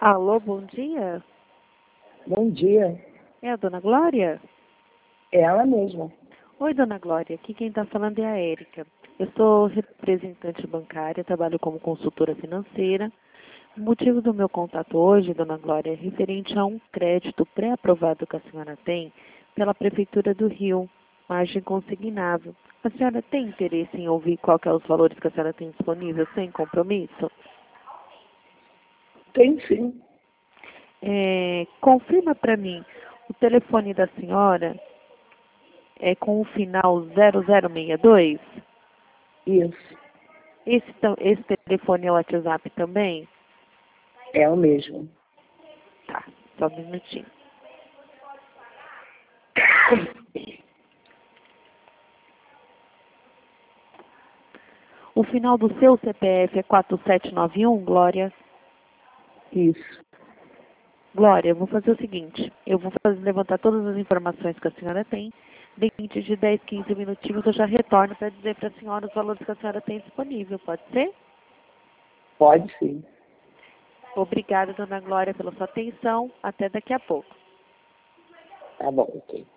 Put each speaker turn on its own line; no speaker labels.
Alô, bom dia.
Bom dia.
É a dona Glória?
É ela mesma.
Oi, dona Glória. Aqui quem está falando é a Érica. Eu sou representante bancária, trabalho como consultora financeira. O motivo do meu contato hoje, dona Glória, é referente a um crédito pré-aprovado que a senhora tem pela Prefeitura do Rio, margem consignável. A senhora tem interesse em ouvir qual que é os valores que a senhora tem disponível sem compromisso?
Tem sim.
Confirma para mim, o telefone da senhora é com o final 0062?
Isso.
Esse telefone é o WhatsApp também?
É o mesmo.
Tá, só um minutinho. O final do seu CPF é 4791, Glória?
Isso.
Glória, eu vou fazer o seguinte, eu vou levantar todas as informações que a senhora tem, dentro de 10, 15 minutinhos eu já retorno para dizer para a senhora os valores que a senhora tem disponível, pode ser?
Pode sim.
Obrigada, dona Glória, pela sua atenção. Até daqui a pouco.
Tá bom, ok.